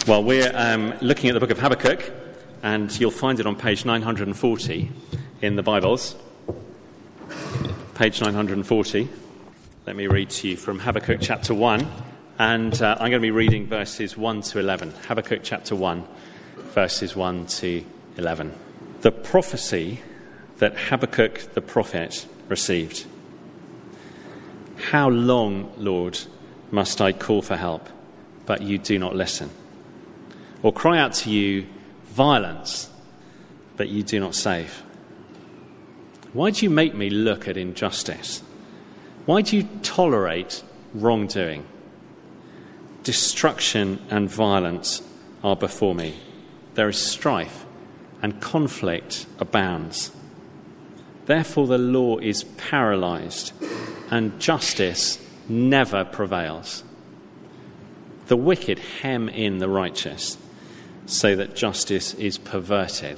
Well, we're looking at the book of Habakkuk, and you'll find it on page 940 in the Bibles. Page 940. Let me read to you from Habakkuk chapter 1, and I'm going to be reading verses 1 to 11. Habakkuk chapter 1, verses 1 to 11. The prophecy that Habakkuk the prophet received. How long, Lord, must I call for help, but you do not listen? Or cry out to you, violence, but you do not save? Why do you make me look at injustice? Why do you tolerate wrongdoing? Destruction and violence are before me. There is strife, and conflict abounds. Therefore the law is paralyzed, and justice never prevails. The wicked hem in the righteous, so that justice is perverted.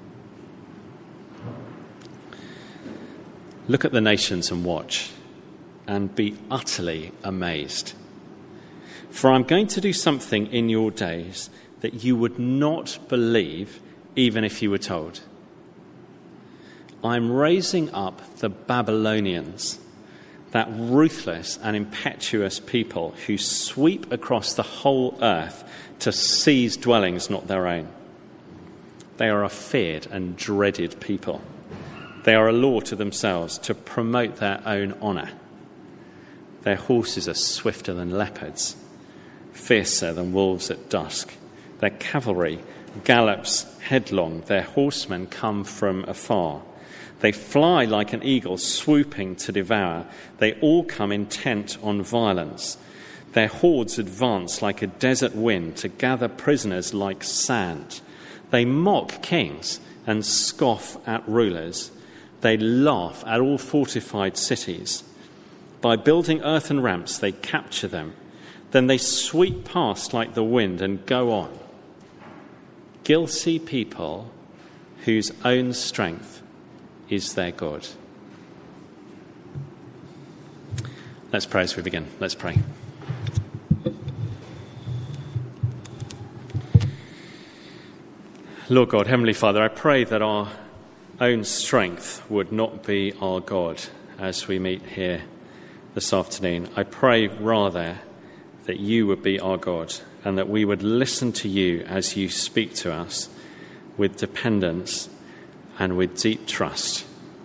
Look at the nations and watch, and be utterly amazed. For I'm going to do something in your days that you would not believe even if you were told. I'm raising up the Babylonians, that ruthless and impetuous people who sweep across the whole earth to seize dwellings not their own. They are a feared and dreaded people. They are a law to themselves to promote their own honour. Their horses are swifter than leopards, fiercer than wolves at dusk. Their cavalry gallops headlong. Their horsemen come from afar. They fly like an eagle, swooping to devour. They all come intent on violence. Their hordes advance like a desert wind to gather prisoners like sand. They mock kings and scoff at rulers. They laugh at all fortified cities. By building earthen ramps, they capture them. Then they sweep past like the wind and go on. Guilty people whose own strength is their God. Let's pray as we begin. Let's pray. Lord God, Heavenly Father, I pray that our own strength would not be our God as we meet here this afternoon. I pray rather that you would be our God and that we would listen to you as you speak to us with dependence and with deep trust.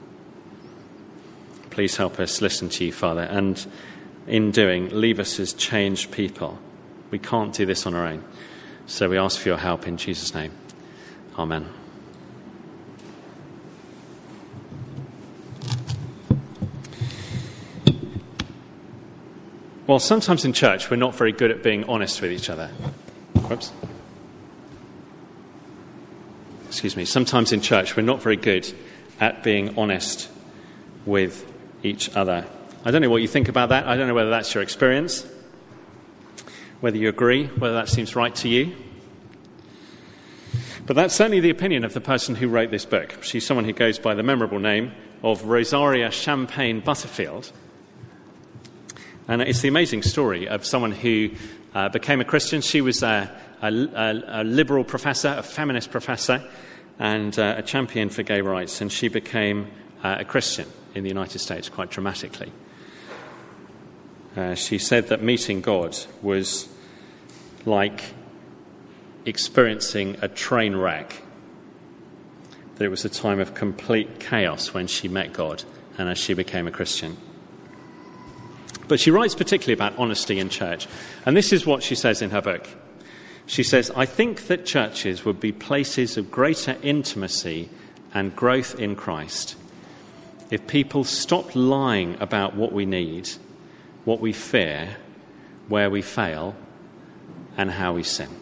Please help us listen to you, Father, and in doing, leave us as changed people. We can't do this on our own, so we ask for your help in Jesus' name. Amen. Well, sometimes in church we're not very good at being honest with each other. Whoops. Excuse me. Sometimes in church we're not very good at being honest with each other. I don't know what you think about that. I don't know whether that's your experience, whether you agree, whether that seems right to you. But that's certainly the opinion of the person who wrote this book. She's someone who goes by the memorable name of Rosaria Champagne Butterfield. And it's the amazing story of someone who became a Christian. She was a liberal professor, a feminist professor, and a champion for gay rights. And she became a Christian in the United States quite dramatically. She said that meeting God was like experiencing a train wreck, that it was a time of complete chaos when she met God and as she became a Christian. But she writes particularly about honesty in church, and this is what she says in her book. She says, I think that churches would be places of greater intimacy and growth in Christ if people stopped lying about what we need, what we fear, where we fail, and how we sin.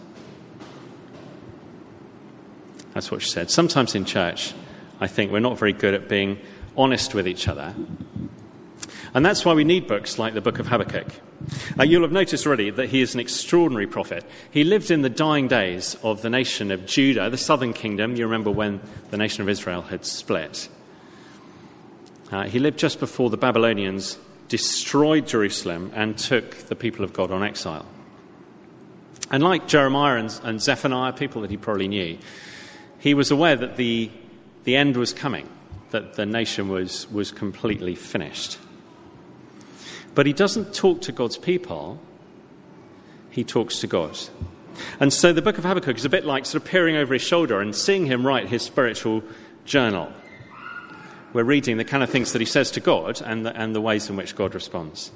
That's what she said. Sometimes in church, I think we're not very good at being honest with each other. And that's why we need books like the book of Habakkuk. You'll have noticed already that he is an extraordinary prophet. He lived in the dying days of the nation of Judah, the southern kingdom. You remember when the nation of Israel had split. He lived just before the Babylonians destroyed Jerusalem and took the people of God on exile. And like Jeremiah and Zephaniah, people that he probably knew, he was aware that the end was coming, that the nation was completely finished. But he doesn't talk to God's people, he talks to God. And so the book of Habakkuk is a bit like sort of peering over his shoulder and seeing him write his spiritual journal. We're reading the kind of things that he says to God and the ways in which God responds.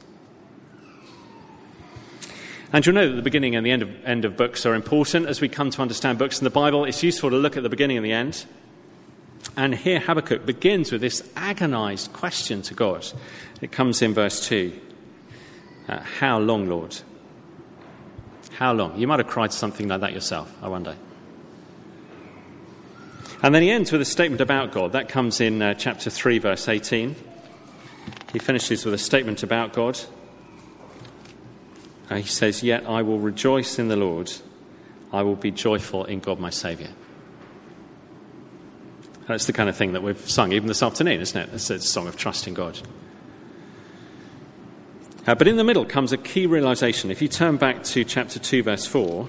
And you'll know that the beginning and the end of books are important as we come to understand books in the Bible. It's useful to look at the beginning and the end. And here Habakkuk begins with this agonized question to God. It comes in verse 2. How long, Lord? How long? You might have cried something like that yourself, I wonder. And then he ends with a statement about God. That comes in chapter 3, verse 18. He finishes with a statement about God. He says, "Yet I will rejoice in the Lord. I will be joyful in God my Saviour." That's the kind of thing that we've sung even this afternoon, isn't it? It's a song of trust in God. But in the middle comes a key realization. If you turn back to chapter 2, verse 4,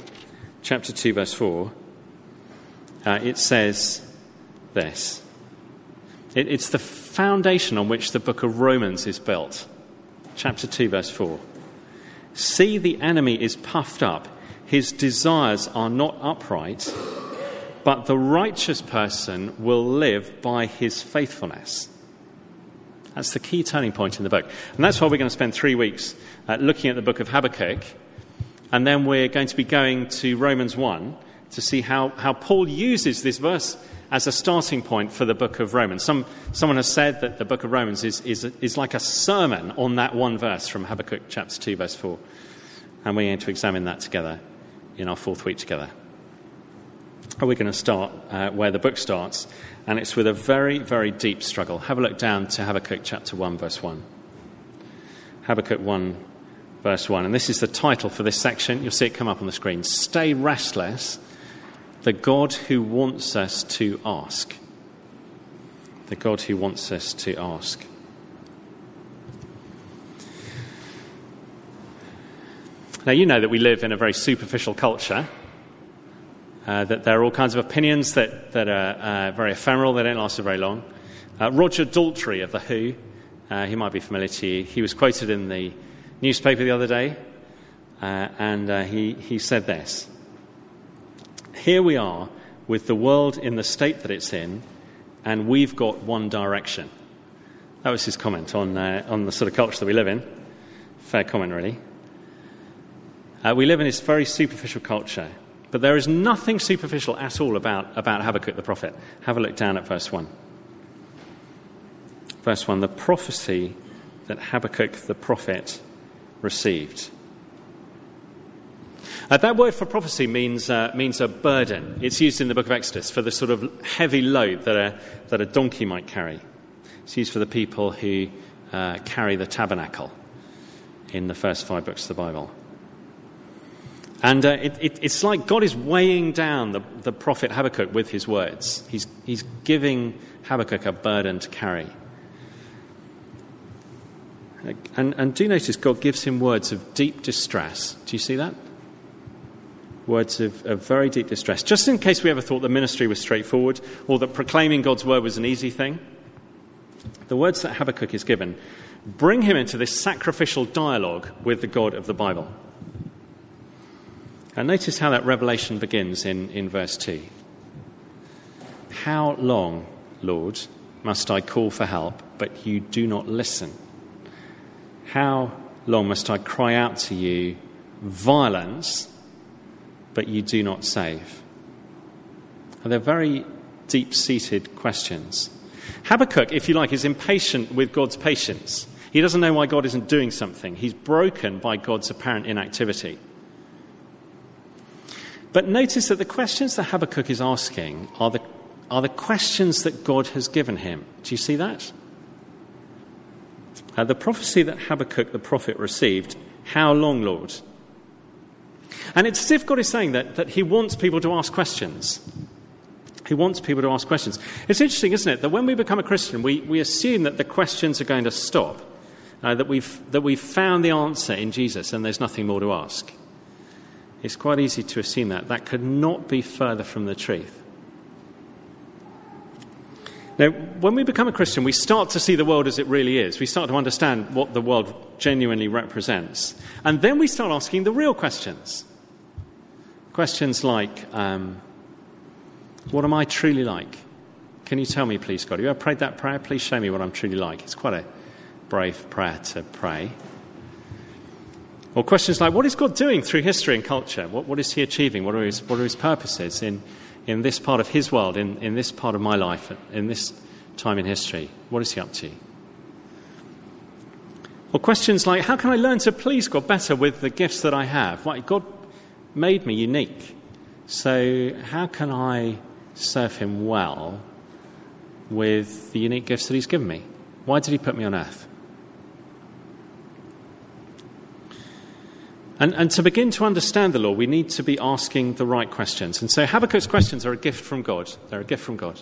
it says this. It's the foundation on which the book of Romans is built. Chapter 2, verse 4. "See, the enemy is puffed up. His desires are not upright, but the righteous person will live by his faithfulness." That's the key turning point in the book. And that's why we're going to spend 3 weeks looking at the book of Habakkuk. And then we're going to be going to Romans 1 to see how Paul uses this verse as a starting point for the book of Romans. Someone has said that the book of Romans is like a sermon on that one verse from Habakkuk chapter 2, verse 4. And we're going to examine that together in our 4th week together. We're going to start where the book starts, and it's with a very, very deep struggle. Have a look down to Habakkuk chapter 1, verse 1. Habakkuk 1, verse 1. And this is the title for this section. You'll see it come up on the screen. "Stay restless, the God who wants us to ask." The God who wants us to ask. Now, you know that we live in a very superficial culture. That there are all kinds of opinions that are very ephemeral, they don't last for very long. Roger Daltrey of The Who, he might be familiar to you, he was quoted in the newspaper the other day, and he said this: "Here we are with the world in the state that it's in, and we've got one direction." That was his comment on the sort of culture that we live in. Fair comment, really. We live in this very superficial culture. But there is nothing superficial at all about Habakkuk the prophet. Have a look down at verse 1. Verse 1, the prophecy that Habakkuk the prophet received. That word for prophecy means a burden. It's used in the book of Exodus for the sort of heavy load that a donkey might carry. It's used for the people who carry the tabernacle in the first 5 books of the Bible. And it's like God is weighing down the prophet Habakkuk with his words. He's giving Habakkuk a burden to carry. And do notice God gives him words of deep distress. Do you see that? Words of very deep distress. Just in case we ever thought the ministry was straightforward or that proclaiming God's word was an easy thing, the words that Habakkuk is given bring him into this sacrificial dialogue with the God of the Bible. And notice how that revelation begins in verse 2. "How long, Lord, must I call for help, but you do not listen? How long must I cry out to you, violence, but you do not save?" And they're very deep-seated questions. Habakkuk, if you like, is impatient with God's patience. He doesn't know why God isn't doing something. He's broken by God's apparent inactivity. But notice that the questions that Habakkuk is asking are the questions that God has given him. Do you see that? The prophecy that Habakkuk the prophet received, "How long, Lord?" And it's as if God is saying that he wants people to ask questions. He wants people to ask questions. It's interesting, isn't it, that when we become a Christian, we assume that the questions are going to stop, that we've found the answer in Jesus and there's nothing more to ask. it's quite easy to assume that could not be further from the truth. Now, when we become a Christian, we start to see the world as it really is. We start to understand what the world genuinely represents. And then we start asking the real questions. Questions like, what am I truly like? Can you tell me, please, God? Have you ever prayed that prayer? Please show me what I'm truly like. It's quite a brave prayer to pray. Or questions like, what is God doing through history and culture? What is he achieving? What are his purposes in this part of his world, in this part of my life, in this time in history? What is he up to? Or questions like, how can I learn to please God better with the gifts that I have? Like, God made me unique, so how can I serve him well with the unique gifts that he's given me? Why did he put me on earth? And to begin to understand the law, we need to be asking the right questions. And so Habakkuk's questions are a gift from God. They're a gift from God.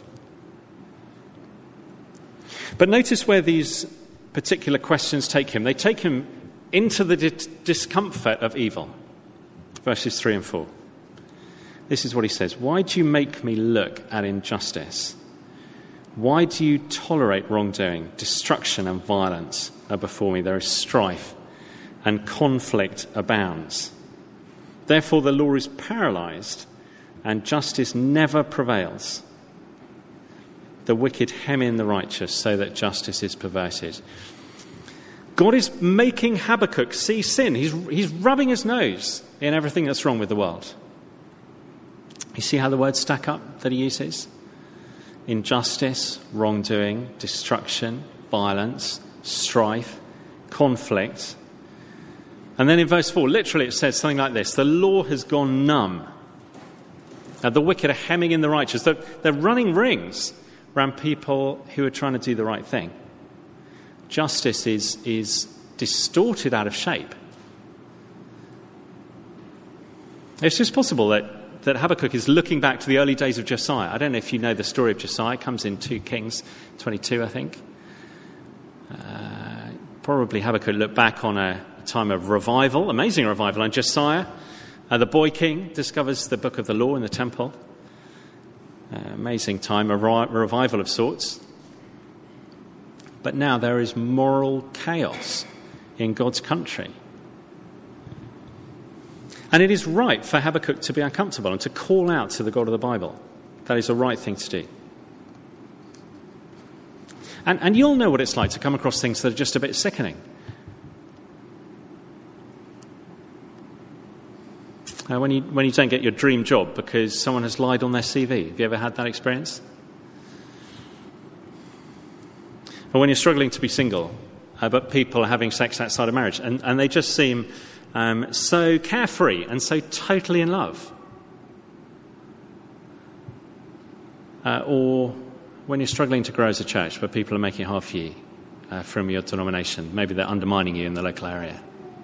But notice where these particular questions take him. They take him into the discomfort of evil. Verses 3 and 4. This is what he says. Why do you make me look at injustice? Why do you tolerate wrongdoing? Destruction and violence are before me. There is strife and conflict abounds. Therefore the law is paralyzed and justice never prevails. The wicked hem in the righteous so that justice is perverted. God is making Habakkuk see sin. He's rubbing his nose in everything that's wrong with the world. You see how the words stack up that he uses? Injustice, wrongdoing, destruction, violence, strife, conflict. And then in verse 4, literally it says something like this: the law has gone numb. Now, the wicked are hemming in the righteous. They're running rings around people who are trying to do the right thing. Justice is distorted out of shape. It's just possible that Habakkuk is looking back to the early days of Josiah. I don't know if you know the story of Josiah. It comes in 2 Kings 22, I think. Probably Habakkuk looked back on a time of revival, amazing revival, and Josiah, the boy king, discovers the book of the law in the temple. Amazing time, a revival of sorts. But now there is moral chaos in God's country. And it is right for Habakkuk to be uncomfortable and to call out to the God of the Bible. That is the right thing to do. And you'll know what it's like to come across things that are just a bit sickening. When you don't get your dream job because someone has lied on their CV. Have you ever had that experience? Or when you're struggling to be single, but people are having sex outside of marriage, and they just seem so carefree and so totally in love. Or when you're struggling to grow as a church, but people are making it hard for you from your denomination. Maybe they're undermining you in the local area.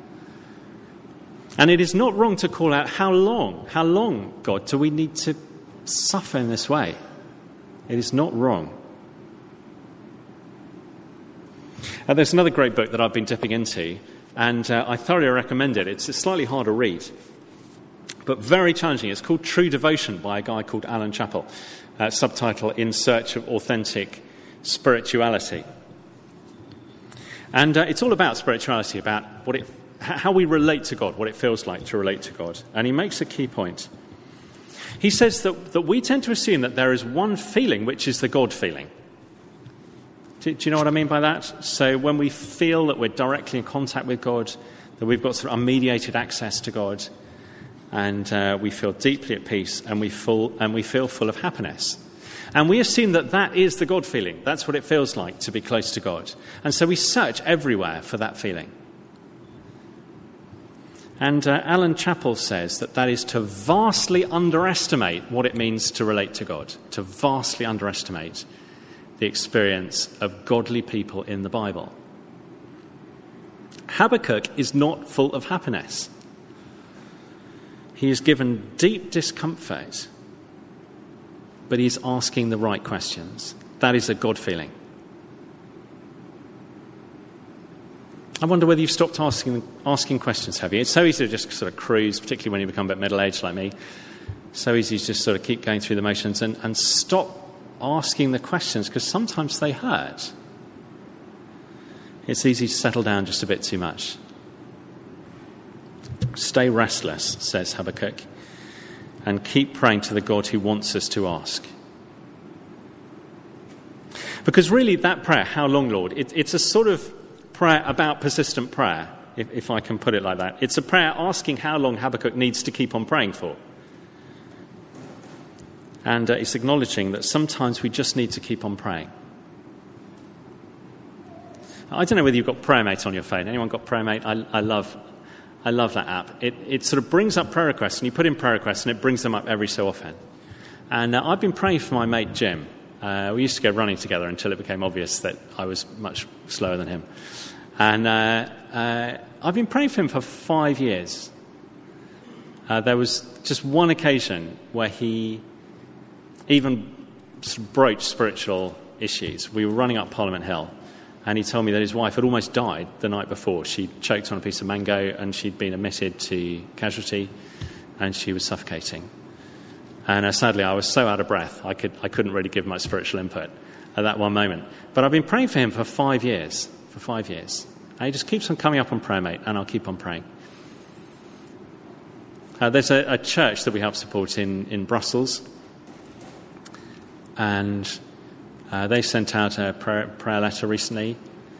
And it is not wrong to call out, how long, God, do we need to suffer in this way? It is not wrong. There's another great book that I've been dipping into, and I thoroughly recommend it. It's a slightly harder read, but very challenging. It's called True Devotion by a guy called Alan Chappell, subtitle In Search of Authentic Spirituality. And it's all about spirituality, about how we relate to God, what it feels like to relate to God. And he makes a key point. He says that we tend to assume that there is one feeling, which is the God feeling. Do you know what I mean by that? So when we feel that we're directly in contact with God, that we've got sort of unmediated access to God, and we feel deeply at peace, and we feel full of happiness. And we assume that is the God feeling. That's what it feels like to be close to God. And so we search everywhere for that feeling. And Alan Chappell says that is to vastly underestimate what it means to relate to God, to vastly underestimate the experience of godly people in the Bible. Habakkuk is not full of happiness. He is given deep discomfort, but he's asking the right questions. That is a God feeling. I wonder whether you've stopped asking questions, have you? It's so easy to just sort of cruise, particularly when you become a bit middle-aged like me. So easy to just sort of keep going through the motions and stop asking the questions, because sometimes they hurt. It's easy to settle down just a bit too much. Stay restless, says Habakkuk, and keep praying to the God who wants us to ask. Because really that prayer, how long, Lord, it's a sort of prayer about persistent prayer, if I can put it like that. It's a prayer asking how long Habakkuk needs to keep on praying for. And it's acknowledging that sometimes we just need to keep on praying. I don't know whether you've got PrayerMate on your phone. Anyone got PrayerMate? I love that app. It sort of brings up prayer requests, and you put in prayer requests, and it brings them up every so often. And I've been praying for my mate Jim. We used to go running together until it became obvious that I was much slower than him. And I've been praying for him for 5 years. There was just one occasion where he even broached spiritual issues. We were running up Parliament Hill, and he told me that his wife had almost died the night before. She'd choked on a piece of mango, and she'd been admitted to casualty, and she was suffocating. And sadly, I was so out of breath, I couldn't really give much spiritual input at that one moment. But I've been praying for him for 5 years. And he just keeps on coming up on PrayerMate, and I'll keep on praying. There's a church that we help support in Brussels. And they sent out a prayer letter recently.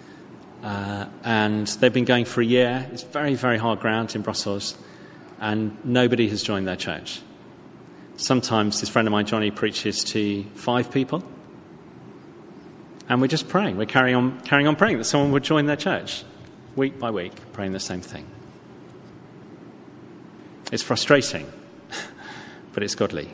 And they've been going for a year. It's very, very hard ground in Brussels. And nobody has joined their church. Sometimes this friend of mine, Johnny, preaches to 5 people. And we're just praying. We're carrying on praying that someone would join their church. Week by week, praying the same thing. It's frustrating, but it's godly.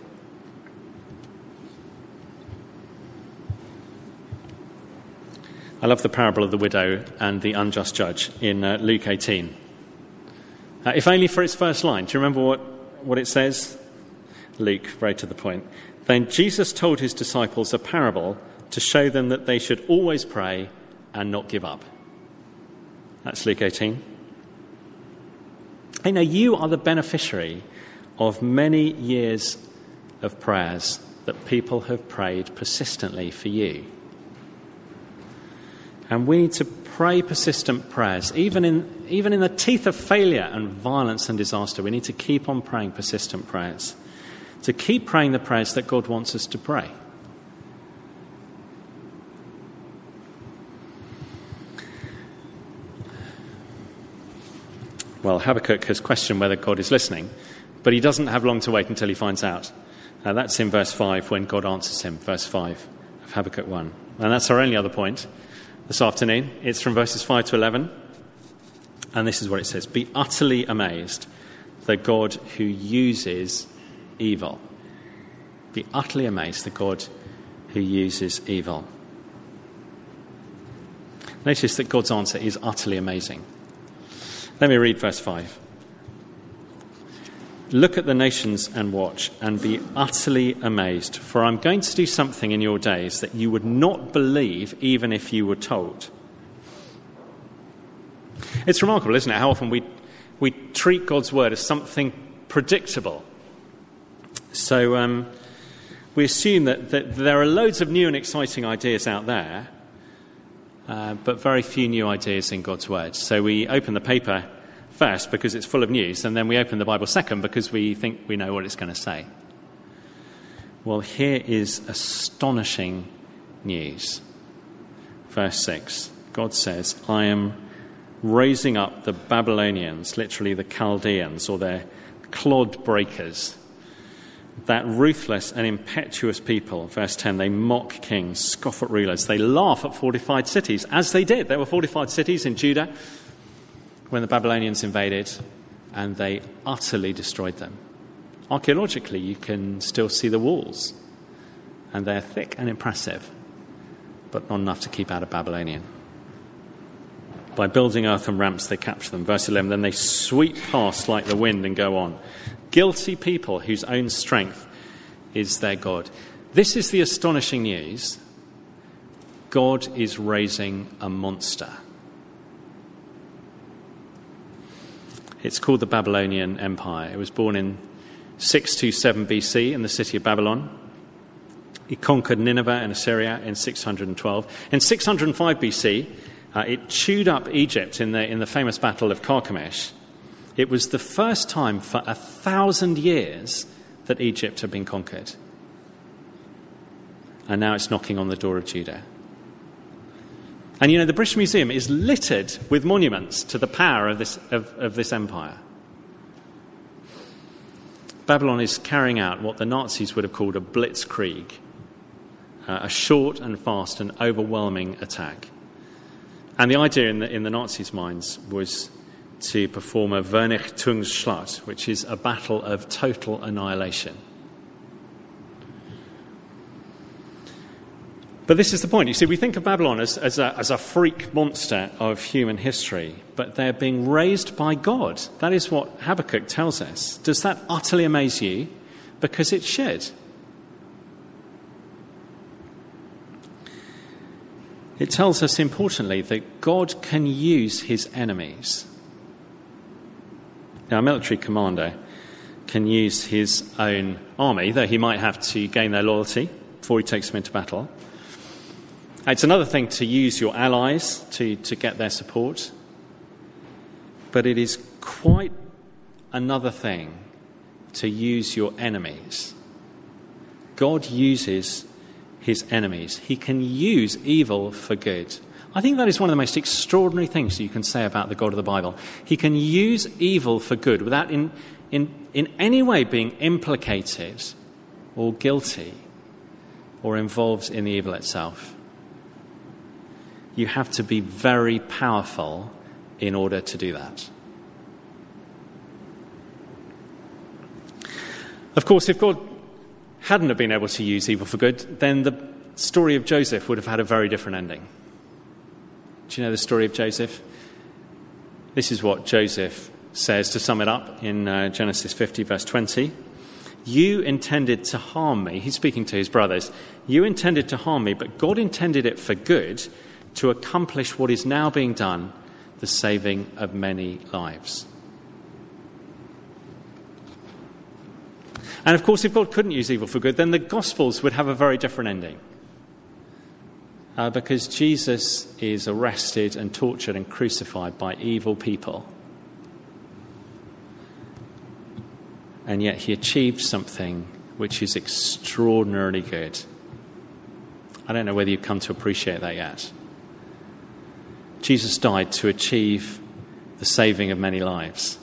I love the parable of the widow and the unjust judge in Luke 18. If only for its first line. Do you remember what it says? Luke, very to the point. Then Jesus told his disciples a parable to show them that they should always pray and not give up. That's Luke 18. Hey, now you are the beneficiary of many years of prayers that people have prayed persistently for you. And we need to pray persistent prayers. Even in the teeth of failure and violence and disaster, we need to keep on praying persistent prayers. To keep praying the prayers that God wants us to pray. Well, Habakkuk has questioned whether God is listening, but he doesn't have long to wait until he finds out. That's in verse 5 when God answers him, verse 5 of Habakkuk 1. And that's our only other point this afternoon. It's from verses 5 to 11. And this is what it says. Be utterly amazed, the God who uses evil. Be utterly amazed, the God who uses evil. Notice that God's answer is utterly amazing. Let me read verse 5. Look at the nations and watch, and be utterly amazed, for I'm going to do something in your days that you would not believe even if you were told. It's remarkable, isn't it, how often we treat God's word as something predictable. So we assume that there are loads of new and exciting ideas out there, but very few new ideas in God's word. So we open the paper first because it's full of news, and then we open the Bible second because we think we know what it's going to say. Well, here is astonishing news. Verse 6, God says, I am raising up the Babylonians, literally the Chaldeans, or their clod breakers, that ruthless and impetuous people. Verse 10, they mock kings, scoff at rulers. They laugh at fortified cities, as they did. There were fortified cities in Judah when the Babylonians invaded, and they utterly destroyed them. Archaeologically, you can still see the walls, and they're thick and impressive, but not enough to keep out a Babylonian. By building earthen ramps, they capture them. Verse 11, then they sweep past like the wind and go on. Guilty people whose own strength is their God. This is the astonishing news. God is raising a monster. It's called the Babylonian Empire. It was born in 627 BC in the city of Babylon. It conquered Nineveh and Assyria in 612. In 605 BC, it chewed up Egypt in the famous Battle of Carchemish. It was the first time for 1,000 years that Egypt had been conquered. And now it's knocking on the door of Judah. And the British Museum is littered with monuments to the power of this empire. Babylon is carrying out what the Nazis would have called a blitzkrieg, a short and fast and overwhelming attack. And the idea in the Nazis' minds was to perform a Vernichtungsschlacht, which is a battle of total annihilation. But this is the point. You see, we think of Babylon as a freak monster of human history, but they're being raised by God. That is what Habakkuk tells us. Does that utterly amaze you? Because it should. It tells us, importantly, that God can use his enemies. Now, a military commander can use his own army, though he might have to gain their loyalty before he takes them into battle. It's another thing to use your allies to get their support. But it is quite another thing to use your enemies. God uses his enemies. He can use evil for good. I think that is one of the most extraordinary things you can say about the God of the Bible. He can use evil for good without in any way being implicated or guilty or involved in the evil itself. You have to be very powerful in order to do that. Of course, if God hadn't have been able to use evil for good, then the story of Joseph would have had a very different ending. Do you know the story of Joseph? This is what Joseph says, to sum it up, in Genesis 50, verse 20. You intended to harm me. He's speaking to his brothers. You intended to harm me, but God intended it for good, to accomplish what is now being done, the saving of many lives. And of course, if God couldn't use evil for good, then the Gospels would have a very different ending. Because Jesus is arrested and tortured and crucified by evil people. And yet he achieved something which is extraordinarily good. I don't know whether you've come to appreciate that yet. Jesus died to achieve the saving of many lives.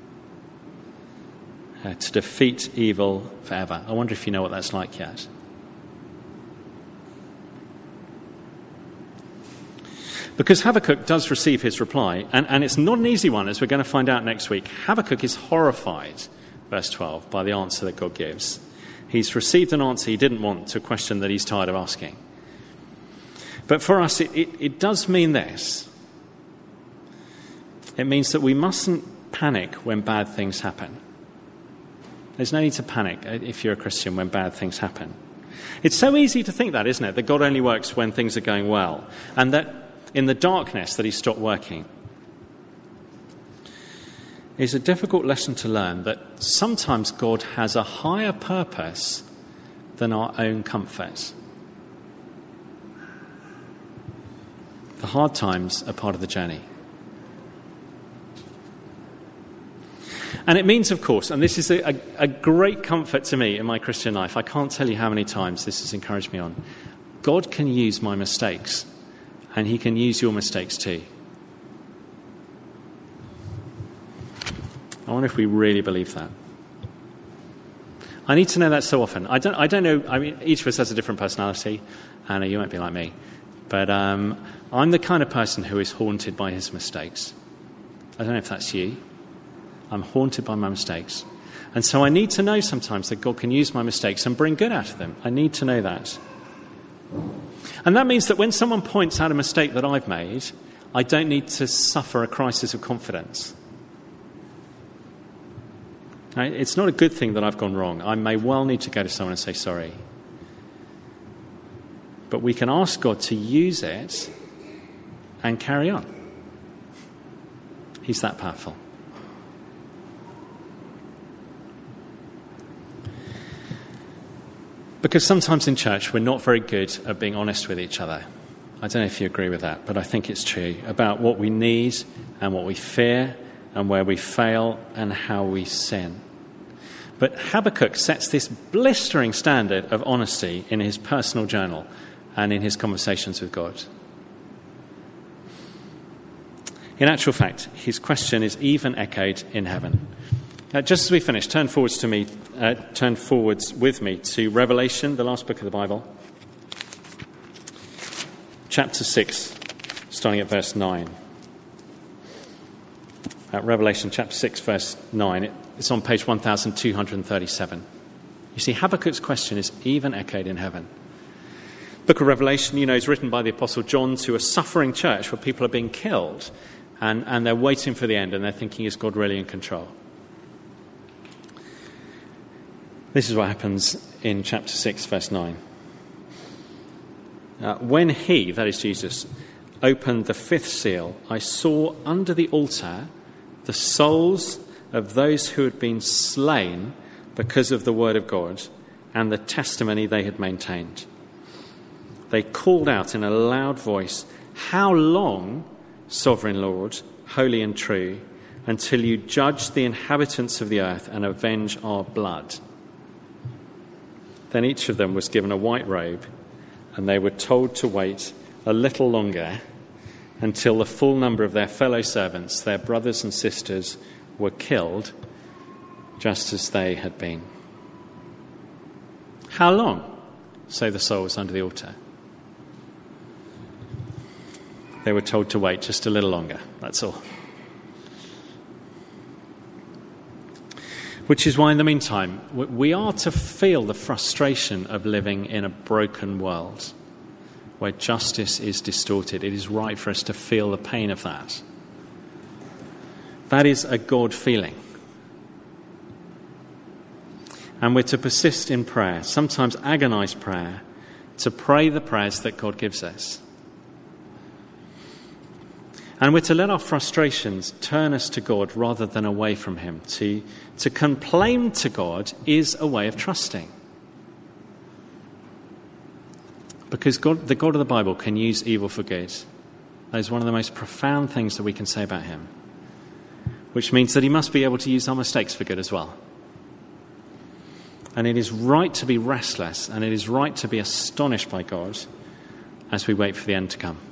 To defeat evil forever. I wonder if you know what that's like yet. Because Habakkuk does receive his reply, and it's not an easy one, as we're going to find out next week. Habakkuk is horrified, verse 12, by the answer that God gives. He's received an answer he didn't want to a question that he's tired of asking. But for us, it does mean this. It means that we mustn't panic when bad things happen. There's no need to panic if you're a Christian when bad things happen. It's so easy to think that, isn't it? That God only works when things are going well. And that in the darkness that he stopped working. It's a difficult lesson to learn that sometimes God has a higher purpose than our own comfort. The hard times are part of the journey. And it means, of course, and this is a great comfort to me in my Christian life. I can't tell you how many times this has encouraged me on. God can use my mistakes, and he can use your mistakes too. I wonder if we really believe that. I need to know that so often. I don't know. I mean, each of us has a different personality. Anna, you won't be like me. But I'm the kind of person who is haunted by his mistakes. I don't know if that's you. I'm haunted by my mistakes. And so I need to know sometimes that God can use my mistakes and bring good out of them. I need to know that. And that means that when someone points out a mistake that I've made, I don't need to suffer a crisis of confidence. It's not a good thing that I've gone wrong. I may well need to go to someone and say sorry. But we can ask God to use it and carry on. He's that powerful. Because sometimes in church we're not very good at being honest with each other. I don't know if you agree with that, but I think it's true, about what we need and what we fear and where we fail and how we sin. But Habakkuk sets this blistering standard of honesty in his personal journal and in his conversations with God. In actual fact, his question is even echoed in heaven. Just as we finish, turn forwards with me to Revelation, the last book of the Bible. Chapter 6, starting at verse 9. Revelation chapter 6, verse 9. It's on page 1237. You see, Habakkuk's question is even echoed in heaven. Book of Revelation, is written by the Apostle John to a suffering church where people are being killed and they're waiting for the end and they're thinking, is God really in control? This is what happens in chapter 6, verse 9. When he, that is Jesus, opened the fifth seal, I saw under the altar the souls of those who had been slain because of the word of God and the testimony they had maintained. They called out in a loud voice, "How long, sovereign Lord, holy and true, until you judge the inhabitants of the earth and avenge our blood?" Then each of them was given a white robe, and they were told to wait a little longer until the full number of their fellow servants, their brothers and sisters, were killed just as they had been. How long? Say the souls under the altar. They were told to wait just a little longer, that's all. Which is why, in the meantime, we are to feel the frustration of living in a broken world where justice is distorted. It is right for us to feel the pain of that. That is a God feeling. And we're to persist in prayer, sometimes agonized prayer, to pray the prayers that God gives us. And we're to let our frustrations turn us to God rather than away from him. To complain to God is a way of trusting. Because the God of the Bible can use evil for good. That is one of the most profound things that we can say about him. Which means that he must be able to use our mistakes for good as well. And it is right to be restless and it is right to be astonished by God as we wait for the end to come.